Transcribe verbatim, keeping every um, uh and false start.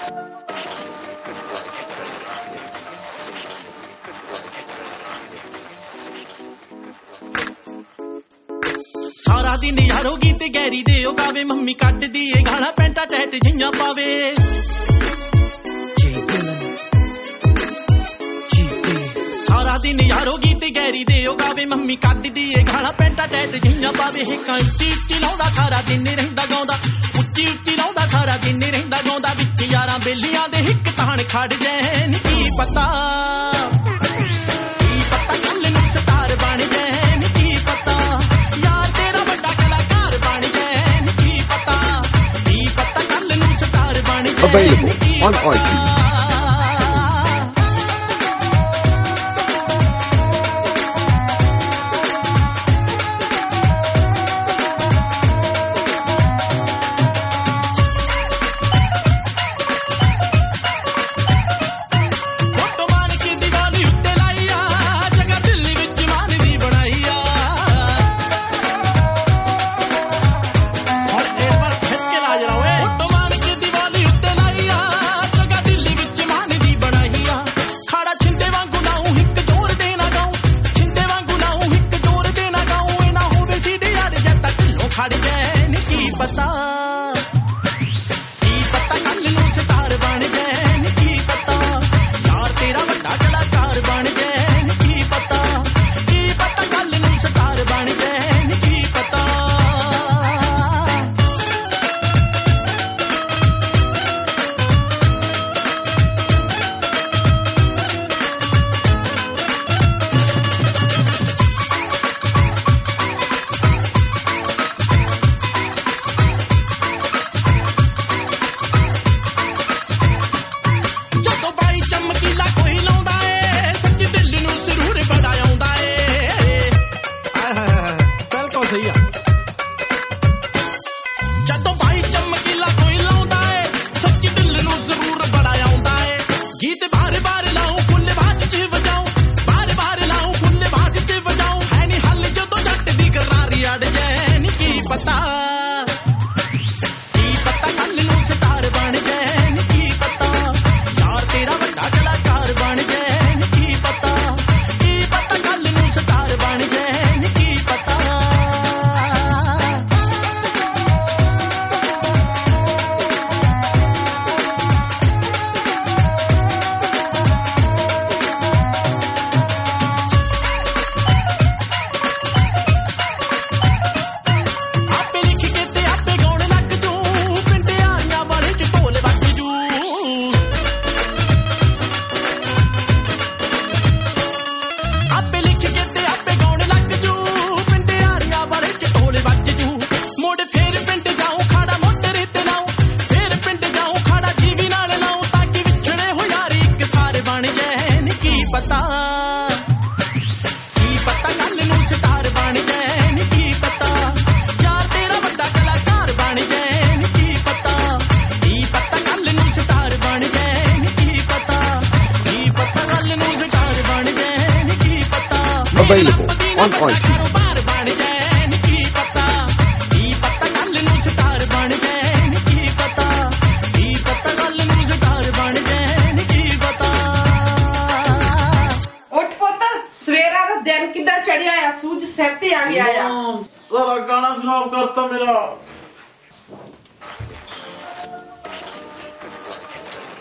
ਸਾਰਾ ਦਿਨ ਯਾਰੋ ਗੀਤ ਗੈਰੀ ਦੇ ਉਹ ਗਾਵੇ ਮੰਮੀ ਕੱਢਦੀ ਏ ਗਾਲਾਂ ਪੈਂਟਾ ਟੈਟ ਜਿਹੀਆਂ ਪਾਵੇ ਸਾਰਾ ਦਿਨ ਯਾਰੋ ਗੀਤ ਗੈਰੀ ਦੇ ਉਹ ਗਾਵੇ ਮੰਮੀ ਕੱਢਦੀ ਏ ਗਾਲਾਂ ਪੈਂਟਾ ਟੈਟ ਜਿਹੀਆਂ ਪਾਵੇ ਹਿੱਕਾਂ ਉੱਚੀ ਉੱਚੀ ਲਾਉਂਦਾ ਸਾਰਾ ਦਿਨ ਰਹਿੰਦਾ ਗਾਉਂਦਾ ਉੱਚੀ ਉੱਚੀ ਲਾਉਂਦਾ ਸਾਰਾ ਦਿਨ ਰਹਿੰਦਾ ਗਾਉਂਦਾ ਵਿੱਚ ਯਾਰਾਂ ਬੇਲੀਆਂ ਦੇ ਹਿੱਕ ਤਾਣ ਖੜ ਜੈ ਨੀ ਕੀ ਪਤਾ ਕੀ ਪਤਾ ਕੱਲ ਨੂੰ ਸਟਾਰ ਬਣ ਜੈ ਨੀ ਕੀ ਪਤਾ ਯਾਰ ਤੇਰਾ ਵੱਡਾ ਕਲਾਕਾਰ ਬਣ ਜੈ ਨੀ ਕੀ ਪਤਾ ਕੀ ਪਤਾ ਕੱਲ ਨੂੰ ਸਟਾਰ ਬਣ ਜੈ Available on iTunes. Available on iTunes. ਚੜਿਆ ਆ ਸੂਝ ਸਿਰ ਤੇ ਆ ਗਿਆ ਆ ਸਾਰਾ ਗਾਣਾ ਖਰਾਬ ਕਰਤਾ ਮੇਰਾ।